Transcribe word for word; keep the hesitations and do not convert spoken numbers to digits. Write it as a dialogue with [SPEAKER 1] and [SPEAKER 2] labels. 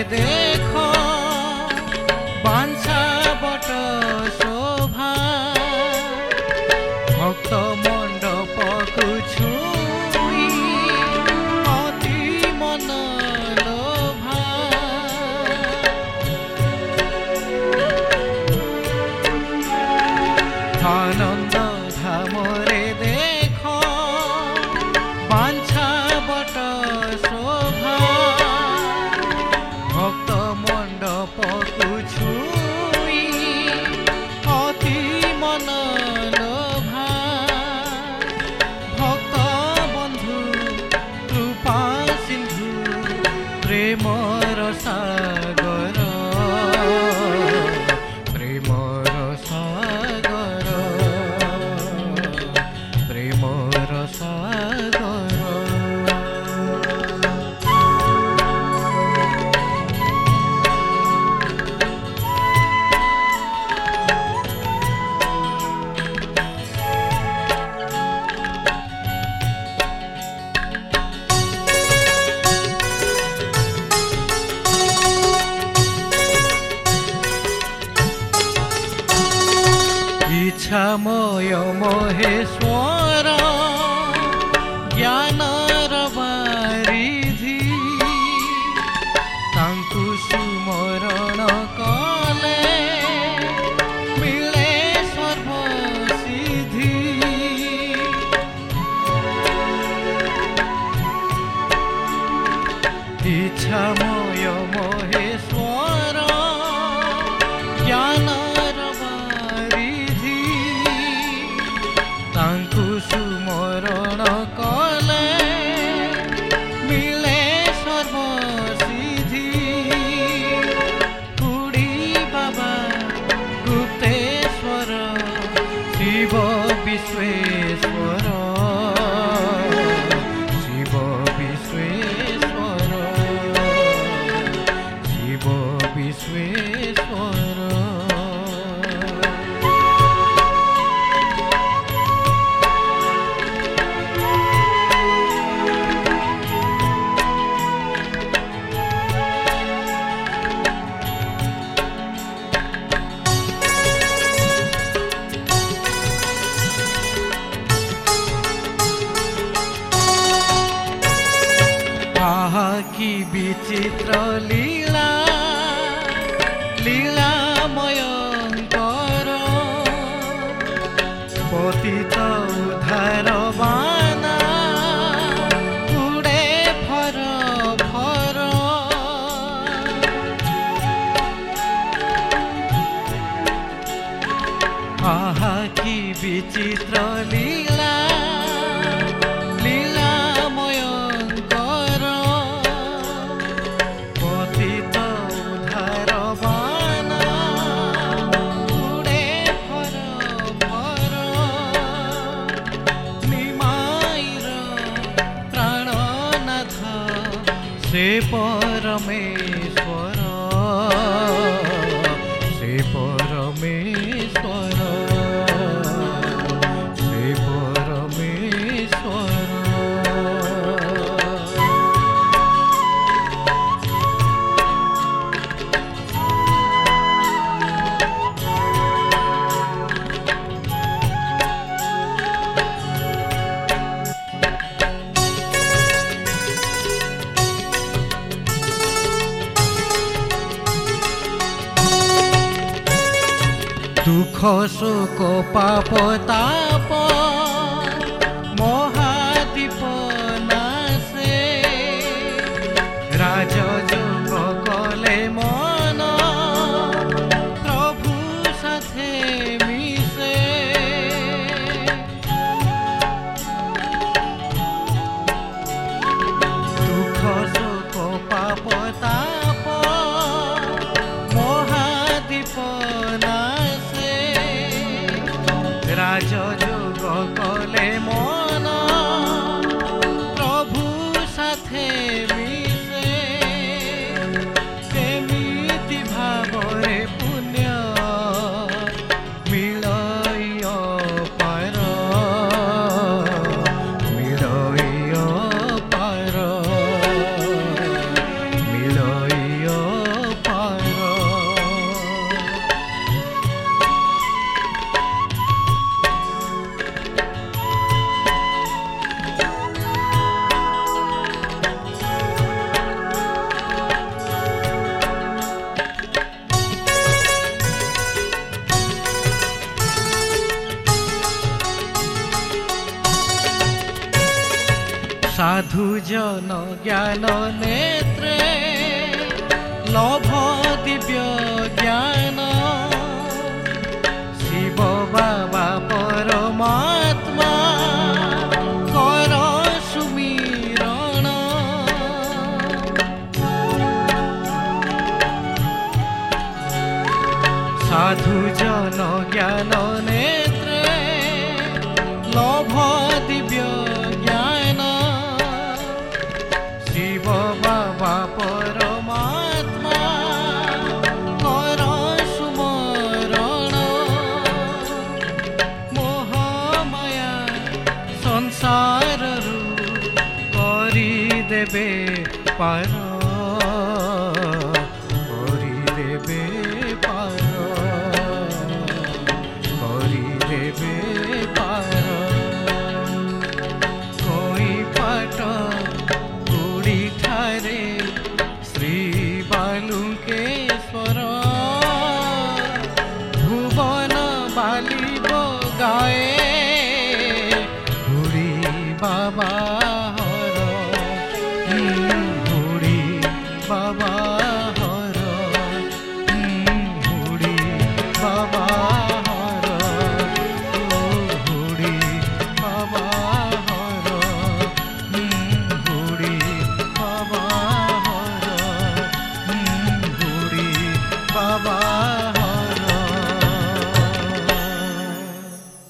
[SPEAKER 1] देखो बांछा बट शोभा भक्त मंडप को छुई अति मन लोभा आनंद धाम रे देखो बांछा बट शोभा भक्त मंडप को छुई अति मन लोभा भक्त बंधु कृपा सिंधु प्रेमर सागर प्रेमर सागर प्रेमर सागर इच्छामय महेश्वर ज्ञानर बारिधि तांकु सुमरण कले मिले सर्वसिद्धि इच्छामय महेश्वर ज्ञानर तांकु सुमरण कले मिले सर्वसिद्धि कुड़ी बाबा गुप्तेश्वर शिव विश्वेश्वर शिव विश्वेश्वर शिव विश्वेश्वर आहा की विचित्र लीला लीलामयंकर पतित उद्धार बाना उड़े फर फर आहा की विचित्र लीला से परमेश्वर से परमेश्वर से परमेश्वर दुख शोक पाप ताप महादीप नासे राजयोग कले मन प्रभु साथे मिसे दुख शोक पाप ताप महादीप राजयोग कले मन प्रभु साथे मिसे केमिति भावरे पुण्य मिलय पार मिलय पार मिलय साधु जन ज्ञान नेत्रे लोभ दिव्य ज्ञान शिव बाबा परमात्मा कर सुमिरण साधु जन ज्ञान नेत्रे लोभ दिव्य ज्ञान शिव बाबा परमात्मा कर सुमरण मोहमाया संसार करी देबे पार करी देबे पार करी देबे पार कोई पाट गुड़ी ठारे श्री बालुकेश्वर भुवन बाली गाए गुड़ी बाबा